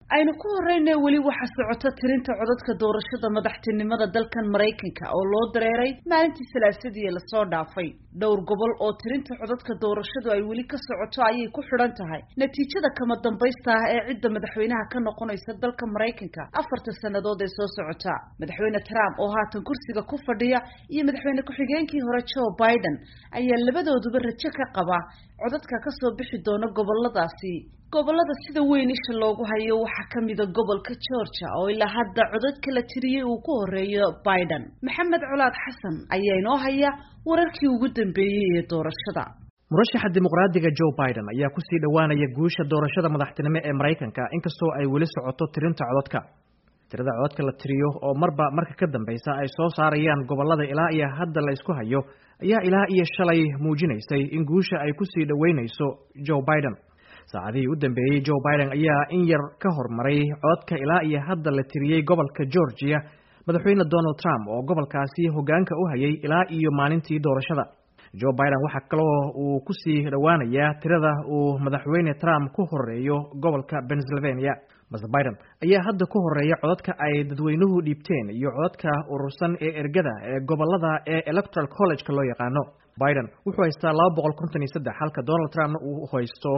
aynu ku horreynay weli waxa socota tirinta codadka doorashada madaxtinimada dalkan Mareykanka oo loo dareeray maalintii Salaasadii la soo dhaafay dhowr gobol oo tirinta codadka doorashadu ay weli ka socoto ayay ku xidhan tahay natiijada kama dambaysta ah ee cidda madaxweynaha ka noqonaysa dalka Mareykanka 4 sanadood ee soo socota madaxweyne Trump oo haatan kursiga ku fadhiya iyo madaxweyne ku-xigeenkii hore Joe Biden ayaa labadooduba rajo ka qaba codadka ka soo bixi doona goboladaasi gobolada sida weyn isha loogu hayo waxa kamida gobolka Georgia oo ilaa hadda codadka la tiriyay uu ku horeeyo Biden Maxamed Colaad Xasan ayaa inoo haya wararkii ugu dambeeyay ee doorashada murashaxa dimuqraadiga Joe Biden ayaa ku sii dhawaanaya guusha doorashada madaxtinimo ee Mareykanka inkastoo ay weli socoto tirinta codadka tirada codadka la tiriyo oo marka ka dambaysa ay soo saarayaan gobolada ilaa iyo hadda la isku hayo ayaa ilaa iyo shalay muujinaysay in guusha ay ku sii dhaweynayso Joe Biden saacadii u dambeeyay Joe Biden ayaa in yar ka hormaray codadka ilaa iyo hadda la tiriyay gobolka Georgia madaxweyne Donald Trump oo gobolkaasi hoggaanka u hayay ilaa iyo maalintii doorashada Joe Biden waxa kale oo uu ku sii dhawaanayaa tirada uu madaxweyne Trump ku horeeyo gobolka Pennsylvania Mr. Biden ayaa hadda ku horeeya codadka ay dadweynuhu dhiibteen iyo codadka urursan ee ergada ee gobolada ee Electoral College loo yaqaano Biden wuxuu haystaa 253 halka Donald Trump uu haysto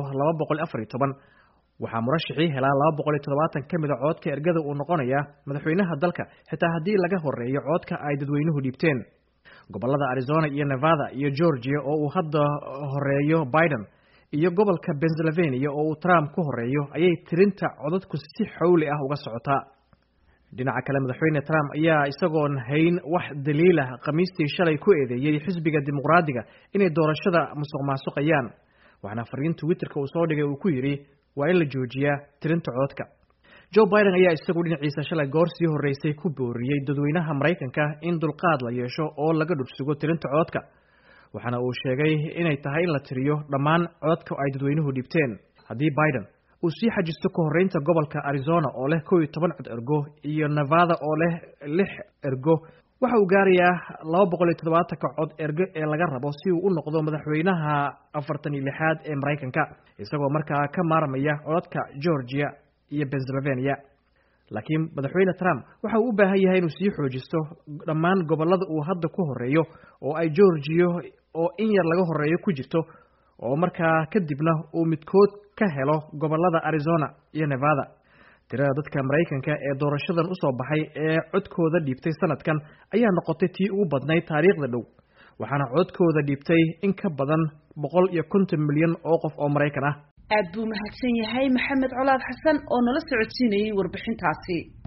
214 waxaa murashixii helaa 270 kamid ah codadka ergada uu noqonaya madaxweynaha dalka xitaa haddii laga horeeyo codadka ay dadweynuhu dhiibteen gobolada Arizona iyo Nevada iyo Georgia oo uu hadda horeeyo Biden iyo gobolka Pennsylvania oo uu Trump ku horeeyo ayay tirinta codadku si xawli ah uga socotaa dhinaca kale madaxweyne Trump ayaa isagoon hayn wax daliil ah Khamiistii shalay ku eedeeyay xisbiga dimuqraadiga inay doorashada musuqmaasuqayaan waxaana fariin Twitterka uu soo dhigay uu ku yiri waa in la joojiyaa tirinta codadka Joe Biden ayaa isagu dhinaciisa shalay goor sii horeysay ku booriyay dadweynaha Mareykanka in dulqaad la yeesho oo laga dhursugo tirinta codadka waxaana uu sheegay inay tahay in la tiriyo dhammaan codadka ay dadweynuhu dhibteen haddii Biden uu sii xajisto ka horeynta gobolka Arizona oo leh 11 cod ergo iyo Nevada oo leh 6 ergo waxa uu gaarayaa 270 cod ergo ee laga rabo si uu u noqdo madaxweynaha 46aad ee Mareykanka isagoo markaa ka maarmaya codadka Georgia iyo Pennsylvania laakiin madaxweyne Trump waxa uu u baahan yahay inuu sii xoojisto dhammaan gobolada uu hadda ku horeeyo oo ay Georgia oo in yar laga horeeyo ku jirto oo markaa kadibna uu midkood ka helo gobolada Arizona iyo Nevada tirada dadka Mareykanka ee doorashadan u soo baxay ee codkooda dhiibtay sanadkan ayaa noqotay tii ugu badnayd taariikhda dhow waxaana codkooda dhiibtay in ka badan 150 milyan oo qof oo Mareykan ah aad buu mahadsan yahay Maxamed Colaad Xasan oo nala socodsiinayay warbixintaasi